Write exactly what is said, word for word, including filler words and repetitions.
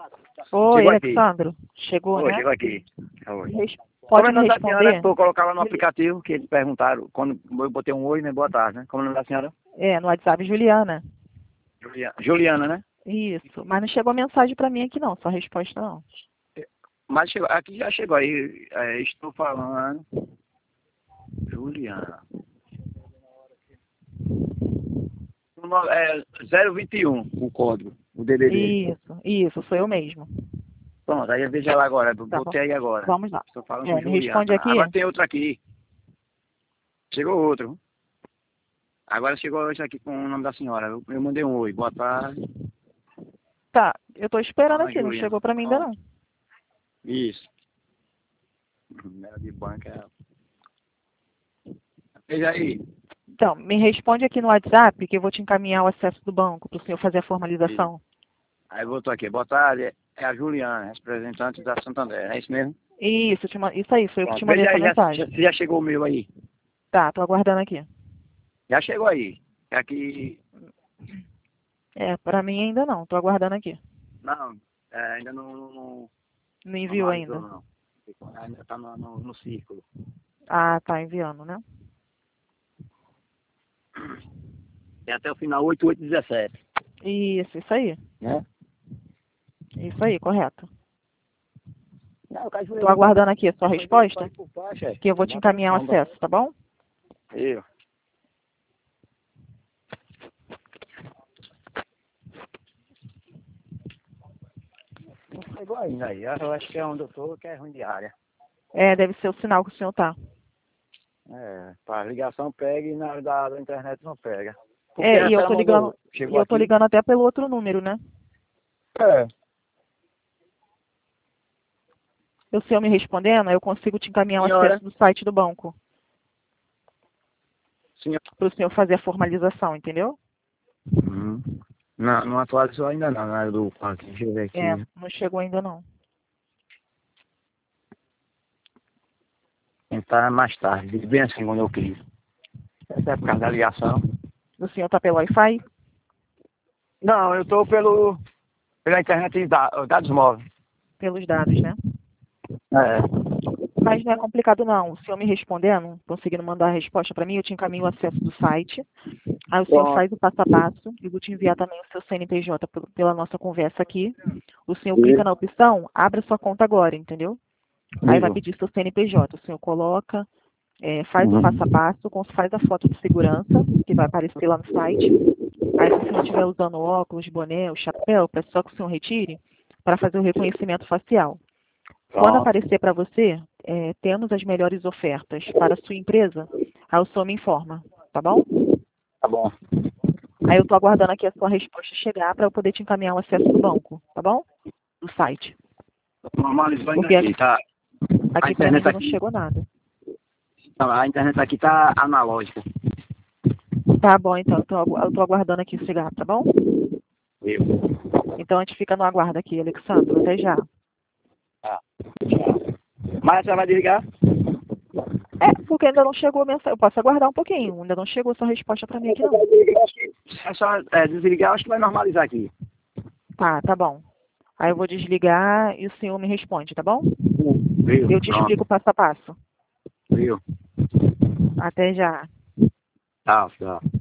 Oi, Chegou aqui. Alexandro. Chegou, Oi, né? chegou aqui. Oi. Res- Como Pode é o me nome da senhora? responder? Vou colocar lá no aplicativo que eles perguntaram. Quando eu botei um oi, né? Boa tarde, né? Como é o nome da senhora? É, no WhatsApp, Juliana. Juliana, Juliana, né? Isso. Mas não chegou mensagem pra mim aqui não, só resposta não. Mas chegou, aqui já chegou aí. É, estou falando. Juliana. O nome É zero vinte e um o código, o D D D. Isso, isso, sou eu mesmo. Pronto, aí eu vejo ela agora. Tá bom. Botei aí agora. Vamos lá. Estou falando com É, me Juliana. responde aqui. Agora tem outro aqui. Chegou outro. Agora chegou esse aqui com o nome da senhora. Eu, eu mandei um oi. Boa tarde. Tá, eu tô esperando Ah, aqui, não Juliana. chegou pra mim ainda não. Isso. Mela de banca. é- Veja aí. Então, me responde aqui no WhatsApp que eu vou te encaminhar o acesso do banco para o senhor fazer a formalização. Aí botou aqui. Boa tarde. É a Juliana, representante da Santander. É isso mesmo? Isso, eu te ma- isso aí, foi eu que Pronto. te mandei Veja essa aí. Já, mensagem. já, já chegou o meu aí. Tá, tô aguardando aqui. Já chegou aí. É aqui. É, pra mim ainda não, tô aguardando aqui. Não. É, ainda não, não, Não não enviou analisou, ainda. não. Ainda está no, no, no círculo. Ah, tá enviando, né? É até o final oito oito dezessete. Isso, isso aí. Né? Isso aí, correto. Não, o Caju Tô aguardando aqui a sua resposta, por baixo, é. que eu vou te encaminhar o acesso, tá bom? Eu. Não chegou ainda aí. Eu acho que é onde eu tô, que é ruim de área. É, deve ser o sinal que o senhor tá. É, a ligação pega e na hora da, da internet não pega. Porque É, e essa eu ela tô mandou. ligando, e Chegou eu tô aqui. ligando até pelo outro número, né? É. O senhor me respondendo, eu consigo te encaminhar o Senhora. acesso do site do banco, Senhora. para o senhor fazer a formalização, entendeu? Uhum. Não, não atualizou ainda não, na área do parque. Deixa eu ver É, aqui. não chegou ainda não. Tentar mais tarde, bem assim quando eu quis. Essa é por causa da ligação. O senhor tá pelo Wi-Fi? Não, eu tô pelo, pela internet de da- dados móveis. Pelos dados, né? É. Mas não é complicado não. O senhor me respondendo, conseguindo mandar a resposta para mim, eu te encaminho o acesso do site. Aí o senhor Pronto. faz o passo a passo. Eu vou te enviar também o seu C N P J pelo- pela nossa conversa aqui. O senhor clica na opção, abre sua conta agora, entendeu? Aí vai Vivo. pedir seu C N P J. O senhor coloca, é, faz o Uhum. passo a passo, cons- faz a foto de segurança, que vai aparecer lá no site. Aí se o senhor estiver usando óculos, boné, o chapéu, peço só que o senhor retire para fazer o reconhecimento facial. Quando Pronto. aparecer para você, é, temos as melhores ofertas para a sua empresa, aí o senhor me informa, tá bom? Tá bom. Aí eu estou aguardando aqui a sua resposta chegar para eu poder te encaminhar o acesso do banco, tá bom? Do site. Normalizou ainda Porque aqui, tá? A aqui para mim internet ainda não aqui. chegou nada. A internet aqui tá analógica. Tá bom, então, eu estou aguardando aqui chegar, tá bom? Eu. Então a gente fica no aguardo aqui, Alexandre. Até já. Tá. Tchau. Mas você vai desligar? É, porque ainda não chegou a mensagem. Eu posso aguardar um pouquinho. Ainda não chegou a sua resposta para mim aqui, não. É só é, desligar, acho que vai normalizar aqui. Tá, tá bom. Aí eu vou desligar e o senhor me responde, tá bom? Viu? Eu te explico Pronto. passo a passo. Viu? Até já. Tchau, tchau.